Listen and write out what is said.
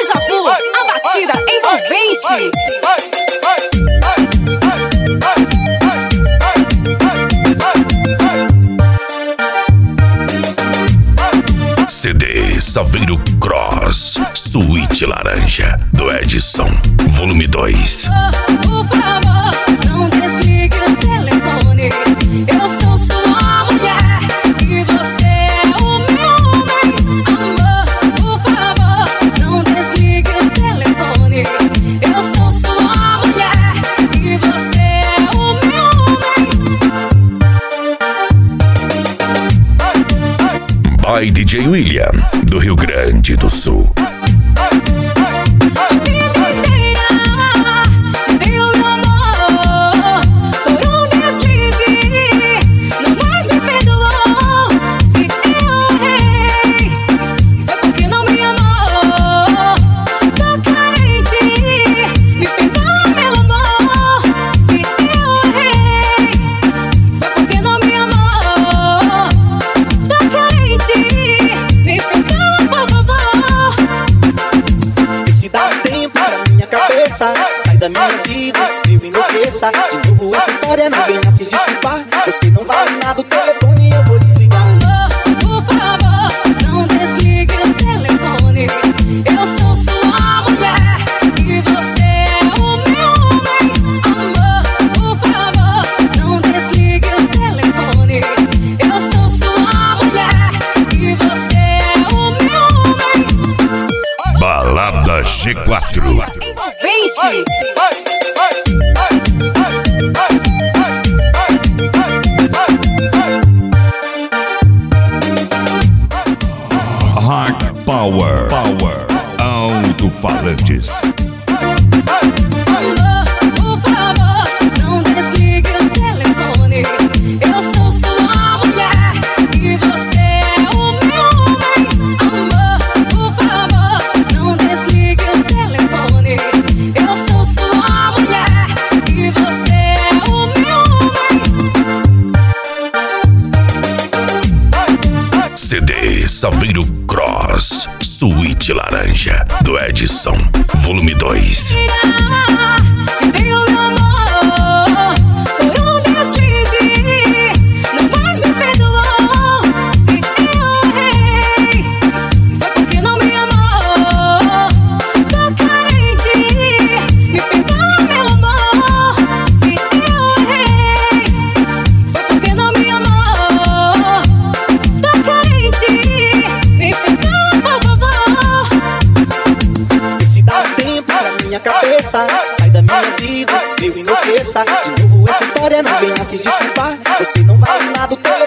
Deja vu, a batida envolvente. CD Saveiro Cross Suíte Laranja do Edson, volume 2. Por favor, não desligue o telefone. Eu sou sua mulher e você é o meu homem. Amor, por favor, não desligue o telefone. Eu sou sua mulher e você é o meu homem. By DJ William, do Rio Grande do Sul. Sai da minha vida antes que eu enlouqueça. De novo essa história, não venha se desculpar. Você não vale nada, o telefone eu vou desligar. Amor, por favor, não desligue o telefone. Eu sou sua mulher e você é o meu homem. Amor, por favor, não desligue o telefone. Eu sou sua mulher e você é o meu homem. Balada G4 Envolvente. Hard Power Alto-falantes. Amor, por favor, não desligue o telefone. Eu sou sua mulher e você é o meu homem. Amor, por favor, não desligue o telefone. Eu sou sua mulher e você é o meu homem. CD Saveiro Cross Suíte Laranja do Edson, volume 2. Te dei o meu amor por um deslize. Não mais me perdoou. Se eu errei, foi porque não me amou. Tô carente, me perdoa, meu amor. Se eu errei, foi porque não me amou. Tô carente, me perdoa, por favor. Se dá um tempo pra minha cabeça. Sai da minha vida antes que eu enlouqueça. De novo essa história, não venha se desculpar. Você não vale nada, o telefone